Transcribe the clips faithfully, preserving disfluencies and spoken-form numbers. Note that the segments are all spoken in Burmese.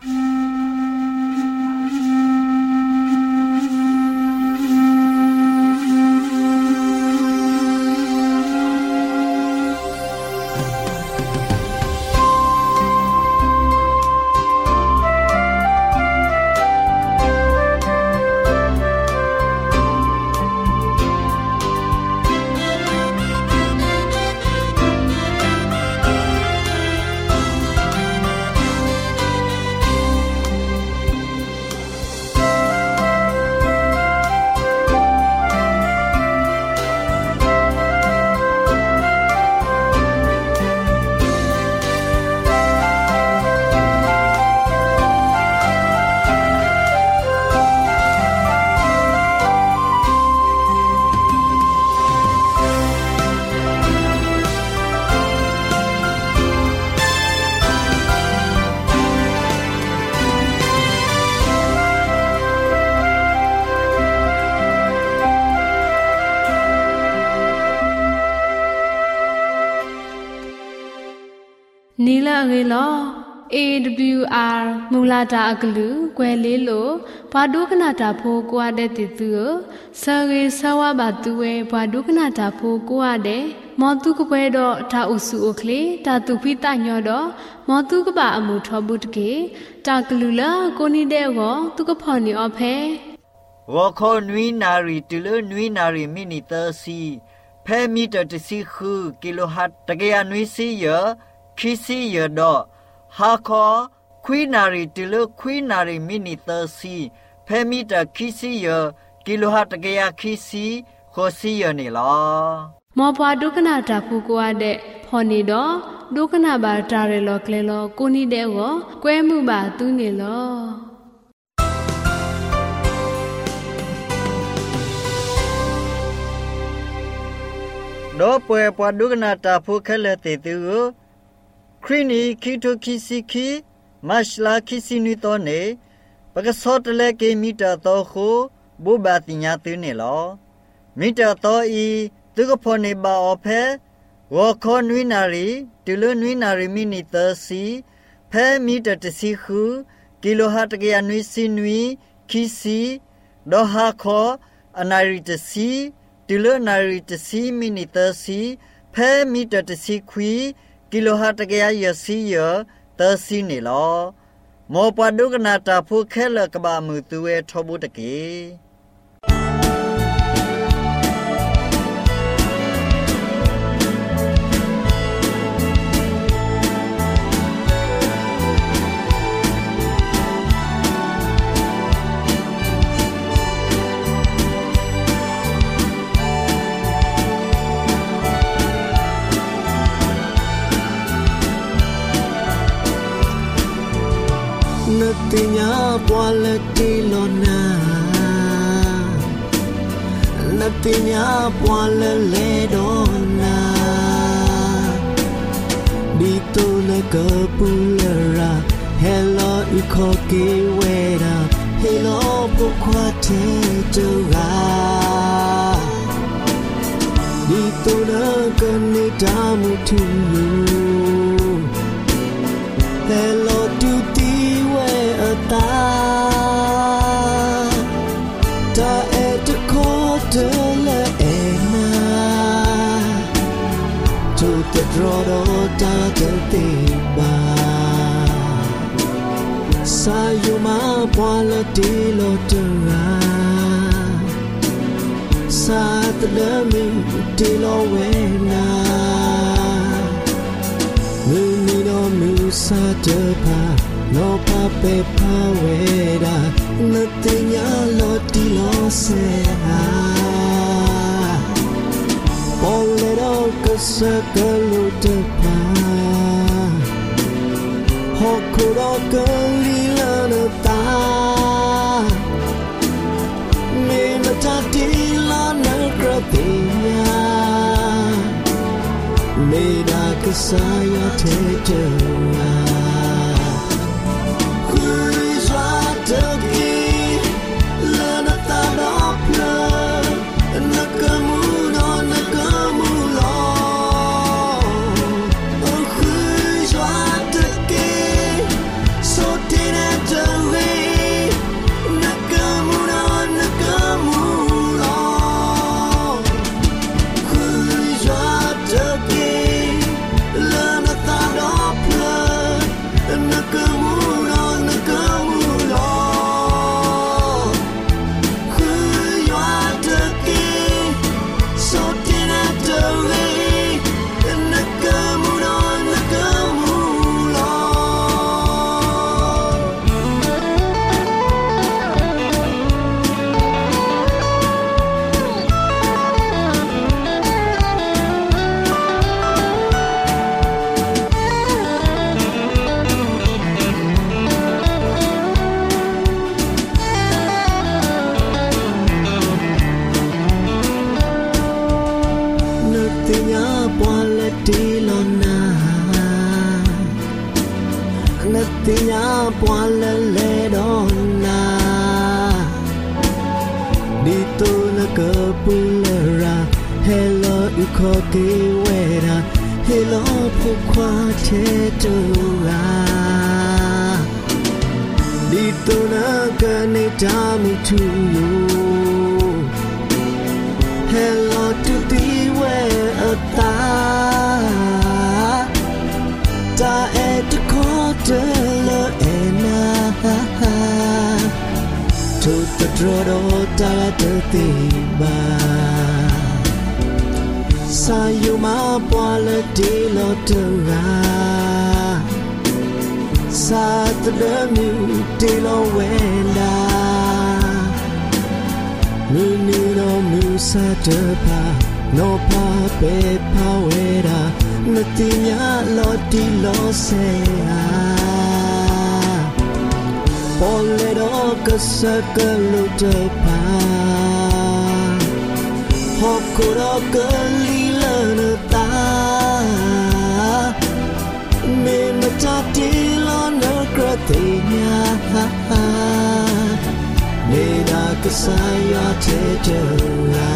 နီလာငေလော A W R မူလာတာအကလူကွယ်လေးလိုဘာဒုကနာတာဖိုးကွာတဲ့တီသူဆာရေဆဝဘာသူဝဲဘာဒုကနာတာဖိုးကွာတဲ့မောတုကပွဲတော့တာအုစုအကလေးတာသူဖိတညောတော့မောတုကပါအမှုထောဘူးတကေတာကလူလာကိုနီတဲ့ကောသူကဖော်နေအဖဲဝခောနွီနာရီတူလနွီနာရီမီနီတစီဖဲမီတာတစီခုကီလိုဟတ်တကရနွီစီယခီစီယတော့ဟာခောခွီနာရီတူလခွီနာရီမီနီတစီဖဲမီတာခီစီယကီလိုဟတ်တကရခီစီခိုစီယနေလားမောပွားဒုက္ခနာတာဖူကွာတဲ့ဖော်နေတော့ဒုက္ခနာပါတာရလောကလေလောကိုနီတဲ့ကောကွဲမှုပါသူးနေလောတော့ပွဲပွားဒုက္ခနာတာဖူခဲလက်တဲ့သူခရီနီခီတိုခီစီခီမတ်လာခီစီနီတော့နေပကစောတလေကေမီတာတော့ခိုဘူဘာတင်ညာသူနေလောမီတာတော့ဤသူကဖော်နေပါအဖဲဝခောနွီနာရီတူလနွီနာရီမီနီသစီဖဲမီတာတစီခုကီလိုဟတ်တကရနွီစီနွီခီစီဒေါ်ဟာခောအနာရီတစီတူလနာရီတစီမီနီသစီဖဲမီတာတစီခွီကီလိုဟတ်တကရယစီယသစီနေလောမောပဒုကနာတာဖုခဲလကဘာမှုသူဝဲထောဘူးတကေတင်ညာပွာလက်တီလောနာနတင်ညာပွာလဲလေတော့နာဒီတိုလကပူလရာဟဲလိုဤခေါ်ကေဝဲတာဟဲလိုပုခွာတေတူရာဒီတိုလကနေတာမှုထူဟဲလိုတူတီta ta et cote le ena to the draw ta the tiba sa you ma pala ti lo tera sa the me ti lo wena mi mi no mi sa te pa no pape paweda nothing ya loti lo se ha polero kasakalu te pa hokuro kalila no ta me mata ti la na kratiya me da kasaya te te so did it ခေါ်ကေဝဲတာဟေလောဖို့ခွာတဲ့တူရာဒီတူနာကနေတာမူတူဟေလောတူတီဝဲအတာတာအဲ့တခေါ်တဲ့လောအဲနာတူတဒရောတာတူတီဘာစာယုံမပွာလတီလောတူရာစာတဒမြူတီလောဝဲလာနူနူရောမြူစာတပါနောပါပေပါဝဲရာမတိညာလောတီလောဆေဟာပေါ်လေတော့ကစကလူတပါဟောကိုရောကလီလာနတာမေမတတီလောနကရတိညာမေနာကဆိုင်ရတဲ့တူလာ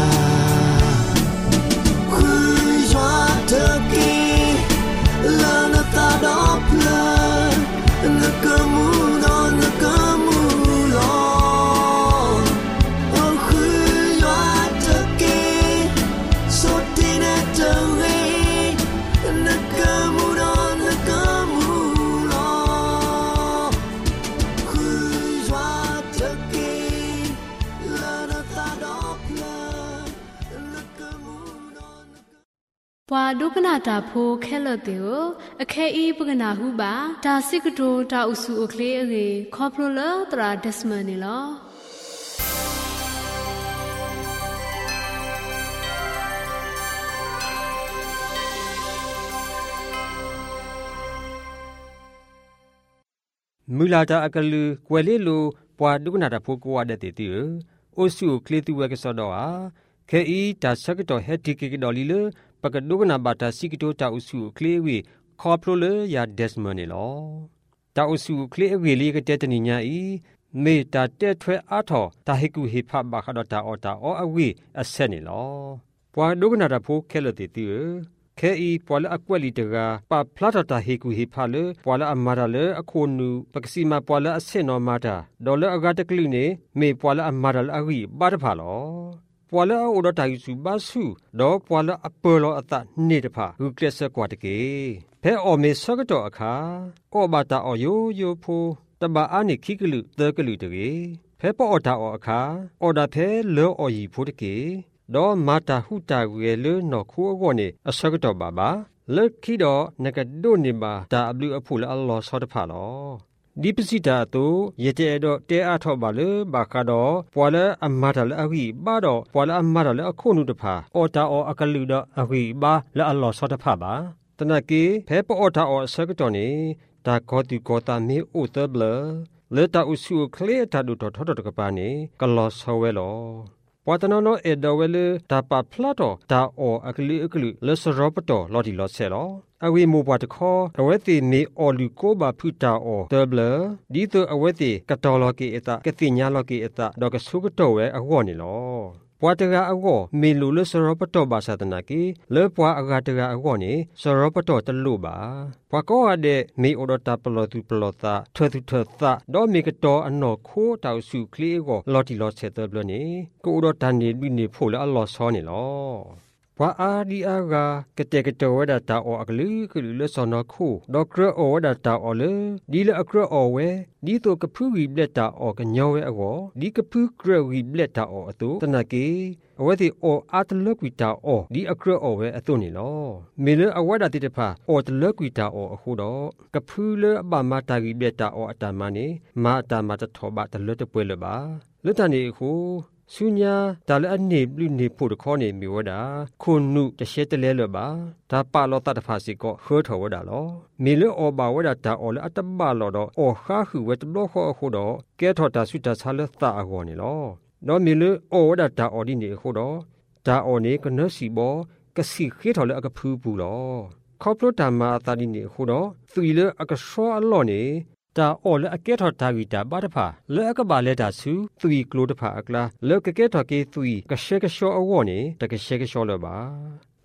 ခွေရွာတကီလာနတာတော့ပလာနကမူတော့နကမူလောခွေရွာတကီဆိုတင်တဲ့ဝေနကမူတော့နကမူလောခွေရွာတကီလာနတာတော့ပလာနကမူတော့ဘွာဒုက္ခနာတာဖိုးခဲလတဲ့ကိုအခဲဤပကနာဟုပါဒါစိကတိုတာဥစုအကလေးအေခေါပလိုလာတရာဒက်စမနီလောမူလာတာအကလူကွယ်လေးလိုဘွာဒုက္ခနာတာဖိုးကိုဝတဲ့တဲ့တီအိုစုကလေးတူဝဲကစောတော့ဟာခဲဤဒါစကတော်ဟက်တီကေတော်လီလပကဒုက္ခနာဘာတာစိကတိုတာဥစုကလေးဝေခေါပလိုလာယာဒက်စမနီလောတာဥစုကလေးအဝေလေးကတဲ့တနိညာဤမေတာတဲ့ထွဲအားထော်တာဟိကုဟိဖဘာခဒတာအောတာအောအဝေအဆက်နေလောဘွာဒုက္ခနာတာဖိုးခဲလတဲ့တီခဲဤပွာလအကွက်လီတကပဖလာတာဟေကူဟေဖာလေပွာလအမာရလေအခုနုပကစီမပွာလအစင်နောမာတာဒေါ်လာအဂတ်ကလိနေမေပွာလအမာရလအဂီဘာတဖာလောပွာလအိုဒတာယူစုဘာစုဒေါ်ပွာလအပလောအတနေတဖာဟူကလစကွာတကေဖဲအော်မေဆကတော့အခါအော်ဘာတာအော်ယိုယိုဖိုတဘာအာနိခိကလူတကလူတကေဖဲပေါ်အော်တာအော်အခါအော်ဒါဖဲလောအော်ယီဖိုတကေဒေါ်မာတာဟုတာဝဲလေနော်ခိုးကောနေအစကတော့ဘာဘာလက်ခိတော့နကဒိုနေမှာဒါအဘလူအဖို့လေအလ္လာဟ်ဆောတဖာလောဒီပစီတာတူရတဲ့တော့တဲအားထော့ပါလေဘာကတော့ပွာလအမတာလေအဝိဘာတော့ပွာလအမတာလေအခုနုတဖာအော်တာအော်အကလူတော့အဝိဘာလေအလ္လာဟ်ဆောတဖာပါတနကေဖဲပေါ်တာအော်အစကတော့နေဒါကောတူကောတာမေအိုတဘလလေတာဥစုခလေတာဒူတော့ထော့တော့ကပါနေကလောဆောဝဲလောဝတ်တနောနောအေဒဝဲလေတာပဖလာတော့ဒါအော်အကလူအကလူလဆရောပတော်လော်ဒီလော်ဆဲလောအဝေမိုဘတ်ခေါ်အဝဲတိမေအော်လူကိုဘာဖူတာအော်ဒဘလဒီတိုအဝဲတိကတော်လော်ကီအတာကတိညာလော်ကီအတာတော့ကဆုကတော့ဝဲအဝေါ်နေလောပွာတကအဝေါ်မေလူလဆရောပတော်ဘာသာတနာကီလေပွာအဂတကအဝေါ်နေဆရောပတော်တလူပါပွာကောရတဲ့မေအော်ဒတာပလောတူပလောတာထွတ်ထွတ်သာဒေါ်မေကတော်အနော်ခိုးတောက်စုကလေးကိုလော်တီလော်ဆက်တယ်ဘလနေကိုအော်ဒတန်နေပြီးနေဖို့လေအလော်ဆောနေလောဘွာအာဒီအာဂါကတဲ့ကတော်ဝဒတာအော်အကလူကလူလဆောနခုဒေါကရအော်ဝဒတာအော်လေဒီလအကရအော်ဝဲဒီတိုကဖူဝီဘလက်တာအော်ကညောဝဲအော်ဒီကဖူကရဝီဘလက်တာအော်အတူတနကေအဝဲဒီအော်အတလကွီတာအော်ဒီအကရအော်ဝဲအတူနေလောမေလအဝဒတိတဖာအော်တလကွီတာအော်အခုတော့ကဖူလအပမတာဂီဘလက်တာအော်အတမနေမာအတမတထောဘတလတပွဲလပါလွတ်တနေခုဆုညာဒါလည်းအနေဘလူနေဖို့တခေါ်နေမိဝဒါခုနုတရှဲတလဲလပါဒါပါလောတတဖာစီကောခေါ်ထော်ဝဒါလောမေလအောဘာဝဒါတာအော်လအတဘလောတော့အော်ခါခုဝတလောခေါ်ခုတော့ကဲထော်တာဆုတာဆာလသအကောနေလောနော်မေလအော်ဝဒါတာအော်ဒီနေခုတော့ဒါအော်နေကနစီဘောကစီခေထော်လအကဖူးဘူးလောခေါပလိုတာမာတာဒီနေခုတော့သီလအကရှောအလောနေတာအော်လေအကဲထော်တာဂီတာဘာတဖာလေအကဘာလေတာစုသူီကလိုတဖာအကလာလေကကဲထော်ကေသူီကရှေကရှောအဝေါ်နေတကရှေကရှောလပါလ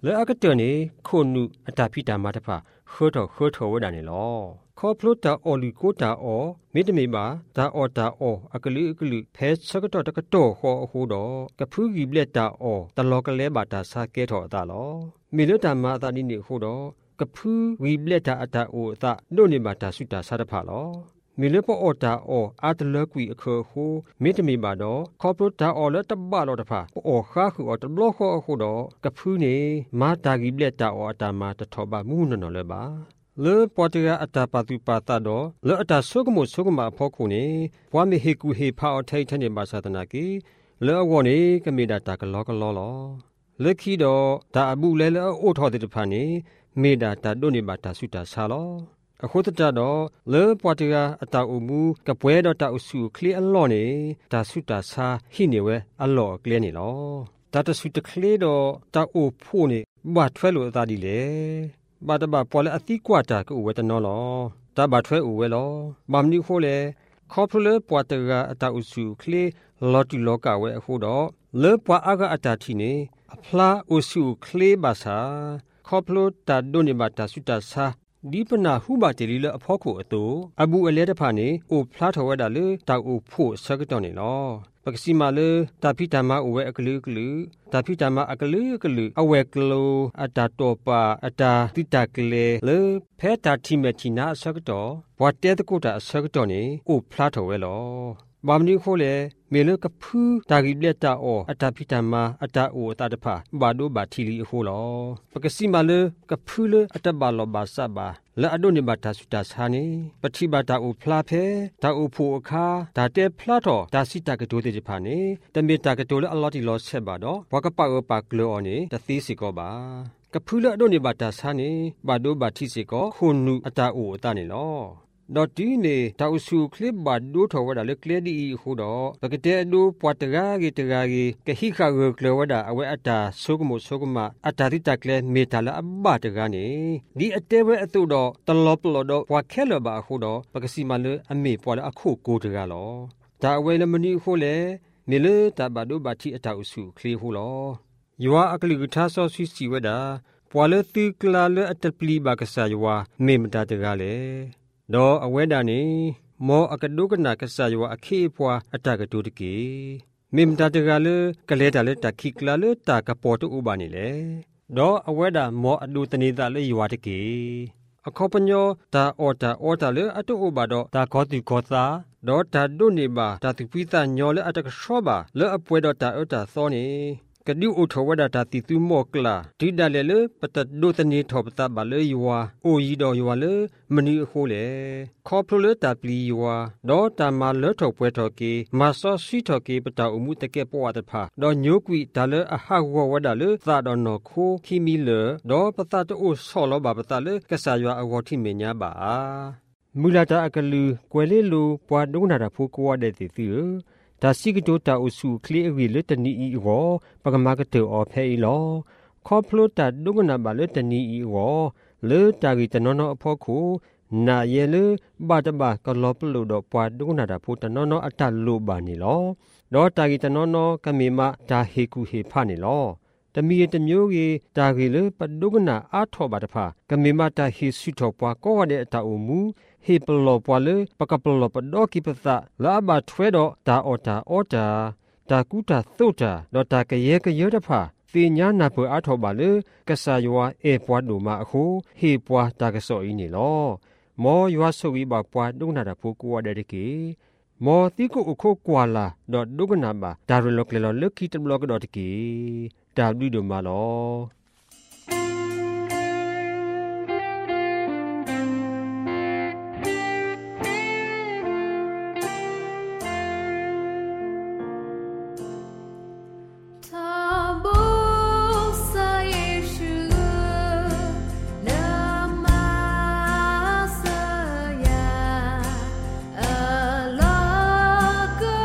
และอากาศนี้คนนูอัตพิตามาตะพาเฮือทอเฮือทอวดานี่ลอขอพลุตาออลิโกตาออมิดเมบาตาออตาอออากลือกลือเพชสกตอตะกะโตขอโหดอกะพูกีเบลตาออตลอกะเลบาตาสาเกทอตาลอมิลตามาตานี่นี่โหดอกะพูวีเบลตาอตาโอตาโดนิบาตาสุตาสาตะพาลอมิเลปออตาอออาตเลกุยอเคโฮมิตมีบาดอขอพลุตาออและตบาลอตะพาออคาคืออตบลอขอโหดอกะพูนี่มาตากีเบลตาออตามาตะทอบามูนนอเลบาလေပေါ်တရအတာပါသူပါတာတော့လေအတာဆုကမှုဆုကမှာဖောက်ခုနေဘွားမေဟေကူဟေဖာအထိုင်ထနေပါသနာကီလေအဝနေကမေတာတာကလောကလောလောလက်ခီတော့ဒါအမှုလဲလဲအိုထော်တဲ့တဖာနေမေတာတာတို့နေပါတာဆုတာဆာလောအခုတတတော့လေပေါ်တရအတာအမှုကပွဲတော့တာအစုခလီအလောနေတာဆုတာဆာဟိနေဝဲအလောကလဲနေလောတာတဆုတခလေတော့တာအိုဖို့နေဘာထွဲလို့အသာဒီလေဘာတဘာပေါ်လေအတိကွာတာကိုဝဲတနော်လောတဘာထွဲဦးဝဲလောမမနီခိုလေခေါပလေပွားတကအတာအစုခလေလော်တီလောကဝဲအခုတော့လေပွားအကအတာတီနေအဖလားအစုခလေဘာသာခေါပလိုတာဒိုနေဘာတာစုတာစာဒီပနာဟုဘာတေလီလအဖို့ကိုအတူအဘူအလဲတဖာနေအိုဖလားထော်ဝဲတာလေတောက်အိုဖို့ဆကတော်နေလောပကစီမာလေတာဖိတမအဝဲအကလူကလူတာဖိတမအကလူကလူအဝဲကလူအတာတောပါအတာတိတကလေလေဖဲတာတိမချီနာဆကတော်ဘဝတဲတကုတာဆကတော်နေအိုဖလားထော်ဝဲလောဘာမနီခိုလေမေလကဖူးတာဂိလက်တာအောအတာဖိတမအတာအိုအတာတဖာဘာဒိုဘာထီလီခိုလောပကစီမာလေကဖူးလေအတဘာလောဘာဆဘာလာအဒိုနေဘာတာစုတာဆာနေပတိဘာတာအိုဖလားဖဲတာအိုဖိုအခါဒါတဲဖလားတော်ဒါစီတာကတိုးတဲ့ဖာနေတမေတာကတိုးလေအလော်တီလောဆက်ပါတော့ဘဝကပောပါကလောအော်နေတသီးစီကောပါကဖူးလေအဒိုနေဘာတာဆာနေဘာဒိုဘာထီစီကောခုနုအတာအိုအတာနေလောတော့ဒီနေတောက်စုခလစ်ဘတ်ဒိုထော်ဝဒါလေကလေဒီဟူတော့ပကတဲ့ဒိုပွားတရာဂီတရာဂီကဟိခါဂကလဝဒါအဝဲအတာဆုကမိုဆုကမအတာတိတကလေမေတလာအဘတကနေဒီအတဲဝဲအတုတော့တလောပလောတော့ပွားခဲလဘာဟူတော့ပကစီမလအမေပွားလအခုကိုတရာလောဒါအဝဲလမနီဟူလေမေလတဘဒိုဘာတိအတာအစုခလီဟူလောယောအကလိကထာဆောစီစီဝဒါပွားလတိကလာလအတပလီဘာကဆာယောမေမတာတရာလေတော့အဝဲတာနေမောအကဒုကနာကဆာယောအခေဖွာအတကတုတကေမိမတာတကလေကလေတာလေတခိကလာလေတာကပေါ်တူဘာနေလေတော့အဝဲတာမောအဒုတနေတာလေယောတကေအခောပညောတာအော်တာအော်တာလေအတုဥဘာတော့တာခောတိခောသာတော့တာဒုနေပါတာတိပိသညောလေအတကရှောပါလေအပွဲတော့တာအတာသောနေကဒူအထဝဒတာတိသူမောကလာဒီဒါလေလေပတဒုတနေထောပတာဘလေယဝအိုယီတော်ယဝလေမနီခိုးလေခေါပလိုတာပလီယဝဒေါ်တာမလထောပွဲတော်ကေမဆောစီထောကေပတာအမှုတကဲပေါ်ဝတ်ဖာဒေါ်ညိုကွီဒါလေအဟဝဝဒလေသာတော်နောခိုခီမီလေဒေါ်ပတာတိုဆောလောဘာပတာလေကဆာယဝအဝတိမညာပါမူလာတာအကလူကွယ်လေးလိုပွားဒုနာတာဖိုးကိုဝတဲ့တီတီဒါစီကတိုတာအစုခလီအဝီလတနီဤရောပကမကတေအောဖဲဤလောခေါပလိုတာဒုကနာဘလတနီဤရောလေတာဂီတနောနောအဖို့ခုနာယေလေဘာတဘာကလောပလိုတော့ပွားဒုကနာတာဖိုးတနောနောအတလိုပါနေလောတော့တာဂီတနောနောကမေမဒါဟေကူဟေဖာနေလောတမီတမျိုးကြီးတာဂီလေပဒုကနာအာထောပါတဖာကမေမတာဟေစုထောပွားကောရတဲ့အတအုံမူဟေပလောပွာလေပကပလောပဒေါကိပသလာဘထွဲတော့တာအော်တာအော်တာတာကုတာသုတ်တာတော့တာကရဲကရဲတဖာသေညာနာဖွအားထောပါလေကဆာယောအေပွားဒူမအခုဟေပွားတာကစောအင်းနေလောမောယောဆုဝီဘပွားဒုနာတာဖိုးကိုရတဲ့ကေမောတိကိုအခုကွာလာတော့ဒုကနာပါဒါရလောကလောလခိတဘလောကတော့တကေဒါဒူဒူမလော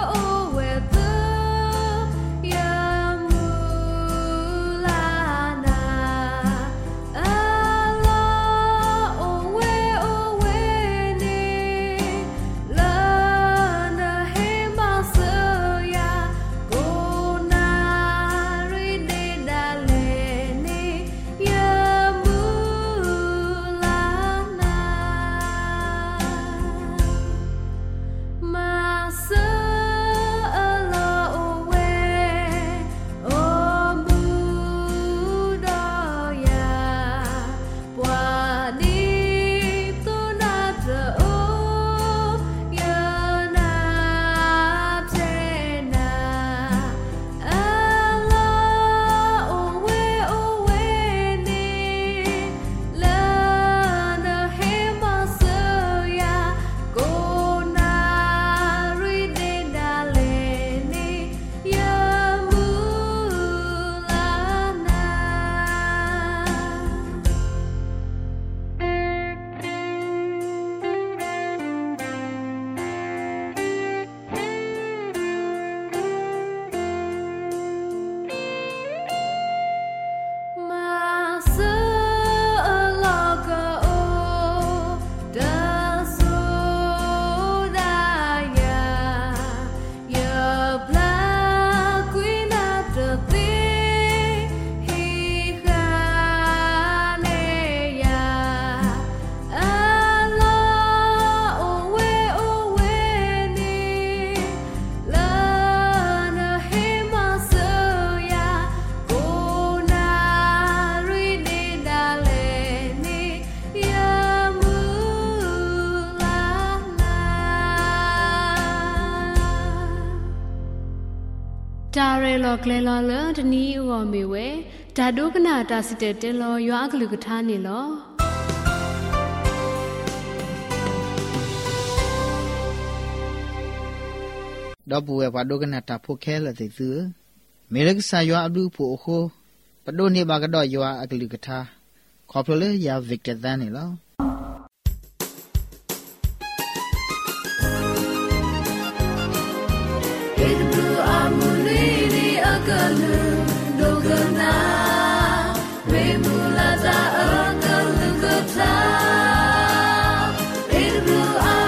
La จาเรลอกเลลอเลดนี้อวเมเวจาดุกนาตาสิเตเตลอยากลุกทานี่ลอดอบัวว่าดอกนาตาพวกแค่ละติซื้อเมลักษายออับดุผู้โคปะโดนี่บากะดอยออักลุกทาขอพลเลยยาวิกเตอร์ดานี่ลอเอ็ดบลูอามูลีดีอากาลูโดกนาเรมูลาซาอากาลูกทาเอ็ดบลูอา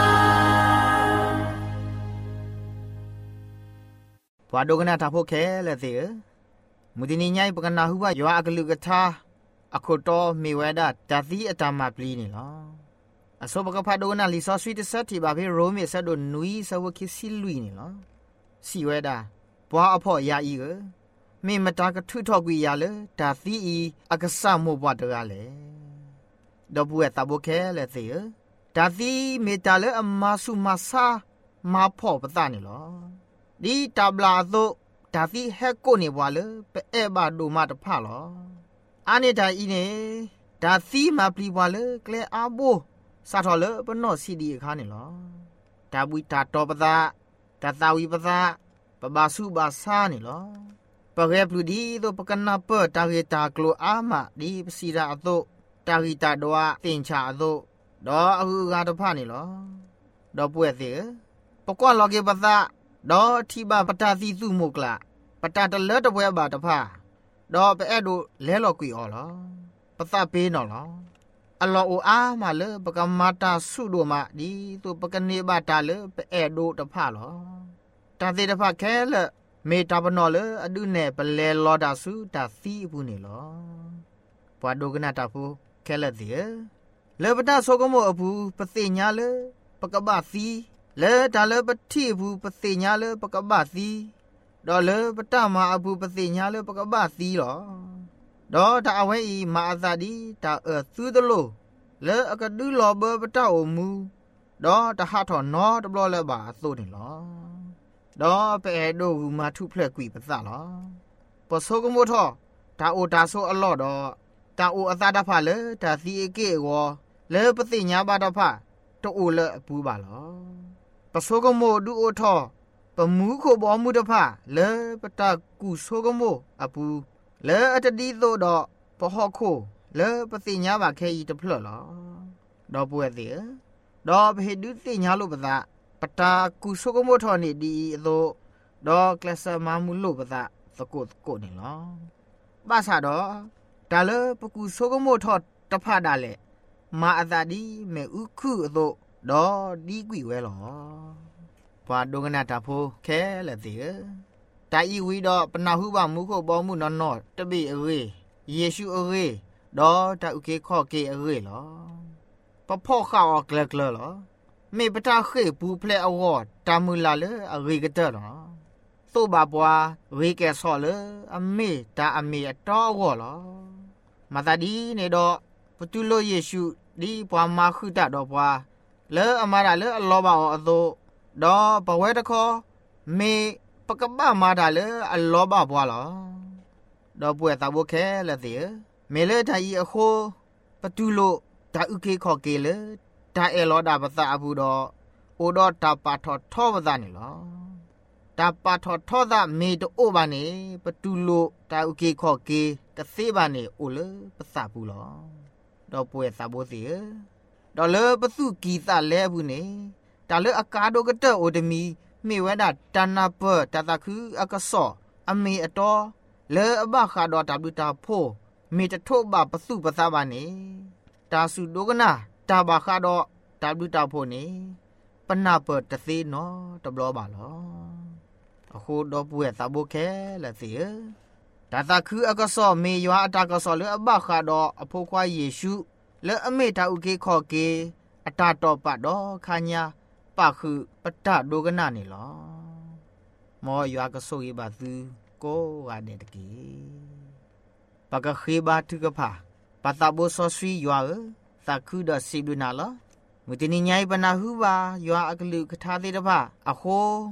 พวาดอกนาตาพวกแค่ละติมุตินีใหญ่ปะกันนาฮูว่ายออักลุกทาอโคโตมีเวดาตาซีอตามาปลีนี่ลออโซบกะพาโดนาลิซอสวิตเซติบาเพโรเมซะโดนุยซะวคิซิลุยนี่ลอစီဝဲတာဘွာအဖို့ရာဤကမေမတာကထွထောက်ကွေရလေဒါသီဤအကဆမို့ဘွာတရလေတော့ဘူးတဘခဲလေသေဒါသီမေတာလေအမဆုမဆာမဖို့ပသနေလောဒီတဘလာသို့ဒါသီဟက်ကိုနေဘွာလေပဲ့ဘာဒိုမတဖလောအာနေတာဤနေဒါသီမပလီဘွာလေကလေအဘိုစာထော်လေပနော့စီဒီအခါနေလောဒါဘူးတာတော်ပသာตาตาวิปะะปะบาสุบาซานี่ลอปะเรปลูดีโตปะกันนาเปตาเรตากลัวอามาดีปะสีราอโตตาริตาดวะตินชาอโตดออะฮูกาตะพะนี่ลอดอป่วยเสปะกวะลอเกปะซะดอทิบาปะตาสีสุโมกละปะตาตะเลตะป่วยบาตะพะดอปะแอโดแลลอกွေออลอปะซะเปนอลออัลลอฮฺอามาเลปะกะมาตาสุโดมาดีตุปะกะเนบาตาเลปะแอโดตะพะลอตาเซตะพะแค่ละเมตาปนอเลอดุเนปะเลลอดาสุตาซีบุนี่ลอปวาโดกะนาตาฟูแค่ละเสียเลปะตาโซกโมอบูปะเสญาเลปะกะบะซีเลตาเลปะทิบูปะเสญาเลปะกะบะซีดอเลปะตามาอบูปะเสญาเลปะกะบะซีลอดอตาอเวอีมาอาซาดีตาเอซูตโลเลอกะดุลอเบปะตาโอมูดอตาหะทอนอตบลอเลบาโซนี่ลอดอเปเอโดหูมาทุเพลกวีปะซะลอปอโซกโมทอตาโอตาโซอลอดอตาโออะซาดาฟะเลตาซีเอเกวอเลปะติญาบาดาฟะตโอเลอปูบาลอปะโซกโมดูโอทอปะมูโคบอมูดาฟะเลปะตากูโซกโมอะปูเลอะตะดีโซดอปะฮอโคเลปะติญาบาแค่อีตะเพลลอดอป่วยเสียดอเพดุติญาโลปะซะปตากุโซกโมทอนี่ดีโซดอกลาสมามุโลปะซะสะโกสะโกนี่ลอบาซาดอตาเลปกุโซกโมทอตะพะดาเลมาอาซาดีเมอุคุโซดอดีกุยเวลอปวาดงนาตาโพแค่ละเสียตาอีวีดอปนาหุบามุโคบอมุนอนอตะเบอเรเยซูอเรดอตาอุเกขอเกอเรลอปะพ่อข้าวกลกลลอเมปตาเขปูเพลอวอตามุลาเลอเรกะเตอลอโซบาบัวเรแกซอเลอเมตาอเมตอวอลอมาตาดีเนดอปตุโลเยซูดีปวามาคุตะดอปวาเลอมาดาเลอลอบาอโตดอปะเวตะคอเมปะกะบะมาดาเลอลอบาบัวลอดอป่วยตาโบแค่ละเสียเมเลทาอีอโคปตุโลตาอุเคขอเกเลตาเอลอดาปะซาอบูดอโอดอตาปาทอทอปะซานี่ลอตาปาทอทอซาเมโตโอบานี่ปตุโลตาอุเคขอเกกะเซบานี่โอเลปะซาบูลอดอป่วยซาโบเสียดอเลปะสุกีซาแลบุนี่ตาเลอากาโดกะเตโอเดมีเมเวดาตานาเปตาตาคืออากะซออเมอตอเลอบะคาดอตาบุตาโพเมตะโทบาปะสุปะซาบานี่ตาสุโดกนาตาบาคาดอตาบุตาโพนี่ปะนาเปตะเซนอตะบลอบาลออะโคดอป่วยซาโบแค่ละเสียตาตาคืออากะซอเมยออะตากะซอเลอบะคาดออโพควาเยซูเลอเมตาอุเกขอเกอะตาตอปะดอคาญาปะคือปะตะโดกนานี่ลอมอยอากะโซอีบาซืโกวาเดตะกีปะกะเขบาทึกะพาปะตาโบซอสวียอตาคือดอซิบุนาลอมุตินิญายปะนาหุบายออะกะลุกะทาเตตะพาอะโคป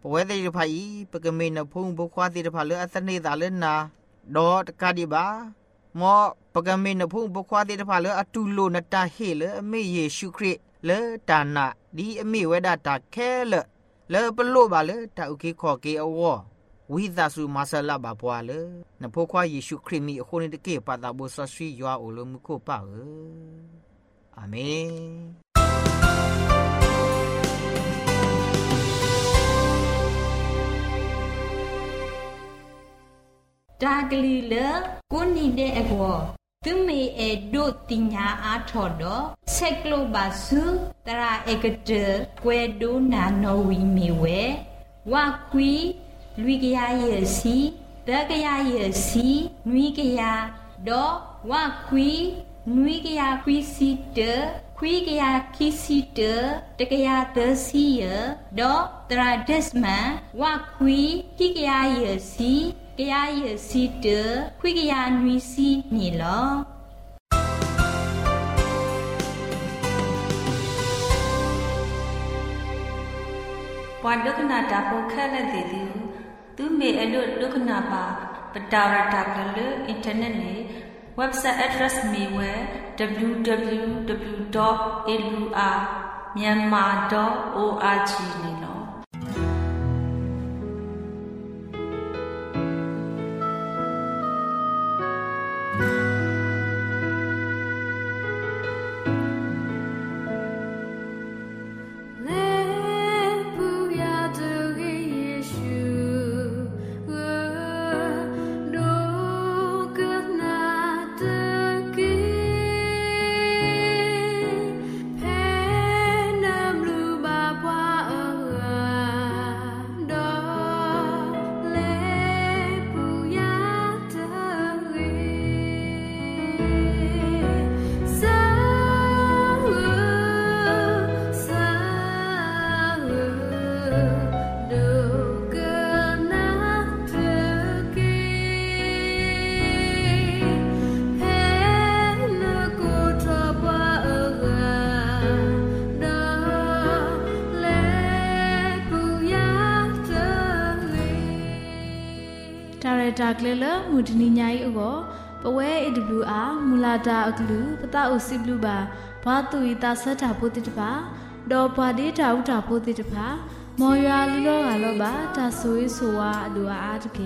ปเวติพายปกเมนพุงบุควาติพาเลอสเนตาเลนาดอตกาดิบามอปกเมนพุงบุควาติพาเลอตุโลนตาเฮเลเมเยซูคริสเลตานาดีเมเวดาตาแคเลเลปโลบาเลตาอุเคขอเกอววิซาสุมาซาลาบาปัวเลนพควาเยซูคริสมีโคนิตเกปาตาบุสซียัวโอลมุโคปาเออาเมนดากลีเลกุนีเดเอกวตุเมเอโดติญาอาทอดเซกโลบาสุตราเอกเตกเวดูนาโนวีมีเววาควีลุยกยาเยซีดากยาเยซีนุยกยาดอวาควีนุยกยาควีซิเตควีกยาคิซิเตตกยาเตซีเยดอตราเดสมาวาควีกิกยาเยซีกยาเยซีเตควิกยานุยซีนี่ลอปวันดกนาตาโพแค่ละติติตุเมอดุดกนาปาปตาวรตากเลอินเทอร์เน็ตนี่เว็บไซต์ address มีเว ดับเบิลยู ดับเบิลยู ดับเบิลยู ดอท เอ แอล ยู อาร์ มyanmar ดอท โอ อาร์ จี นี่ลอดากเลลมุดนิญายอโกปเว เอ ดับเบิลยู อาร์ มูลาดาอักลูปตาอุสิบลูบาบาตุอิตาสะทาโพติตบาดอบาดีตาอุตาโพติตบามอยาลุโลกาโลบาตาซุยซัวดูอาตเก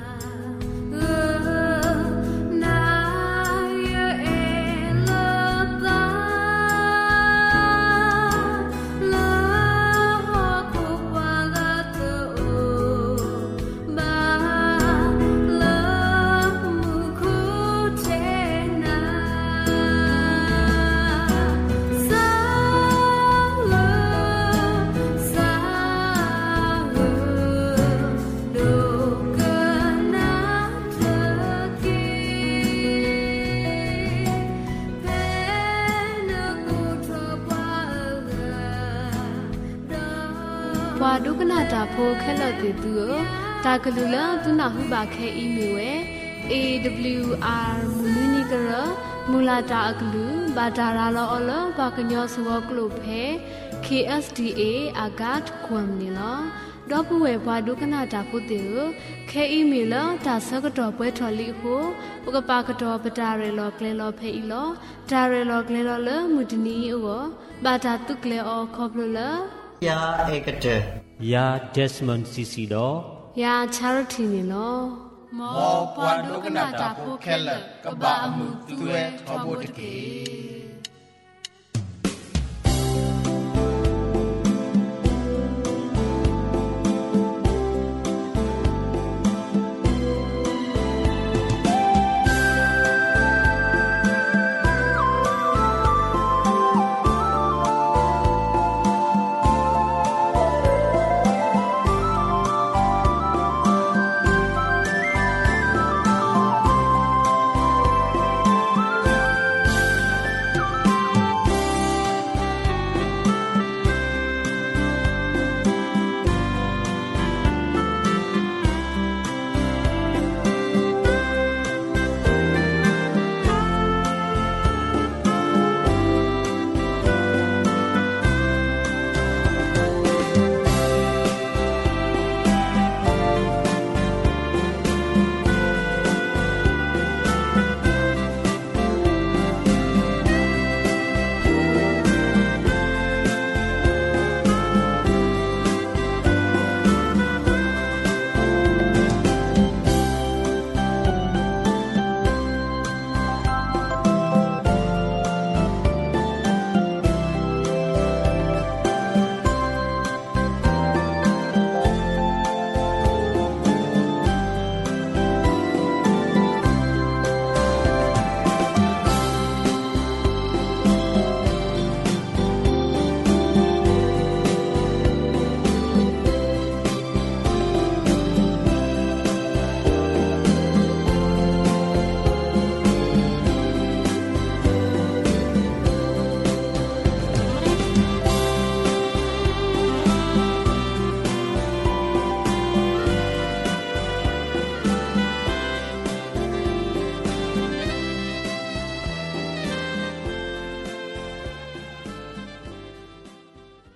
วาดุกนาตาโพแค่ละติตูตากลุละตุนาหุบาแค่อีเมลเว เอ ดับเบิลยู อาร์ มูลนิกระมูลาตาอักลูบาดาราลออลบากญอสวกลุเพ เค เอส ดี เอ อากาศควมนี่ลอดอปเววาดุกนาตาโพเตอแค่อีเมลตาสกตอเปทอลิโฮปกปากตอปตาเรลอเกลลอเพอีลอตาเรลอเกลลอเลมุดนีโอบาตาตุกเลอคอบลลยาเอกเตยาเดสมอนซีซีดอยาชาริทีนี่ลอมอปวาดุกนาตาโพแคลกะบะอมุตุเวทอโบตะเก